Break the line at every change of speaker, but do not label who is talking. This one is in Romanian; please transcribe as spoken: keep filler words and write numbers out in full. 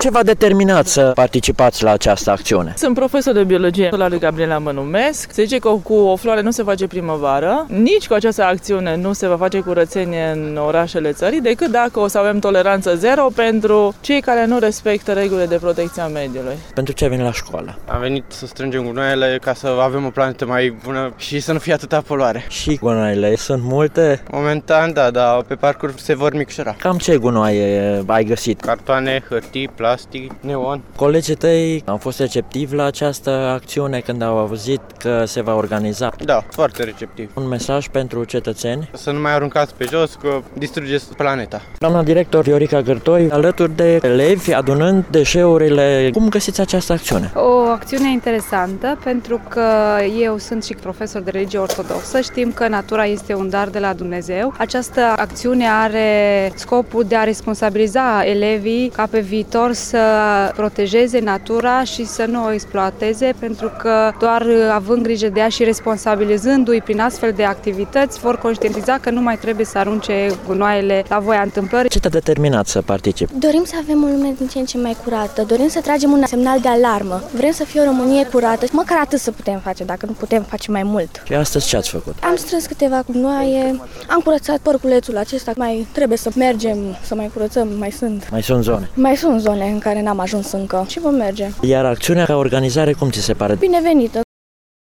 Ce v-a determinat să participați la această acțiune?
Sunt profesor de biologie, la lui Gabriela mă numesc. Se zice că cu o floare nu se face primăvară, nici cu această acțiune nu se va face curățenie în orașele țării, decât dacă o să avem toleranță zero pentru cei care nu respectă regulile de protecție a mediului.
Pentru ce ai venit la școală?
Am venit să strângem gunoaiele ca să avem o planetă mai bună și să nu fie atâta poluare.
Și gunoaiele sunt multe?
Momentan, da, dar pe parcurs se vor micșora.
Cam ce gunoaie ai găsit?
Cartoane, hârtii, plastic, neon.
Colegii tăi au fost receptivi la această acțiune când au auzit că se va organiza?
Da, foarte receptiv.
Un mesaj pentru cetățeni?
Să nu mai aruncați pe jos, că distrugeți planeta.
Doamna director Viorica Gârtoi, alături de elevi, adunând deșeurile, cum găsiți această acțiune?
O acțiune interesantă, pentru că eu sunt și profesor de religie ortodoxă, știm că natura este un dar de la Dumnezeu. Această acțiune are scopul de a responsabiliza elevii ca pe viitor să protejeze natura și să nu o exploateze, pentru că doar având grijă de ea și responsabilizându-i prin astfel de activități, vor conștientiza că nu mai trebuie să arunce gunoaiele la voia întâmplării.
Ce te-a determinat să participi?
Dorim să avem o lume din ce în ce mai curată, dorim să tragem un semnal de alarmă, vrem să fie o Românie curată, măcar atât să putem face, dacă nu putem face mai mult.
Și astăzi ce ați făcut?
Am strâns câteva gunoaie, am curățat părculețul acesta, mai trebuie să mergem, să mai curățăm, mai sunt.
Mai sunt zone?
Mai sunt zone în care n-am ajuns încă și vom merge.
Iar acțiunea ca organizare cum ți se pare?
Binevenită.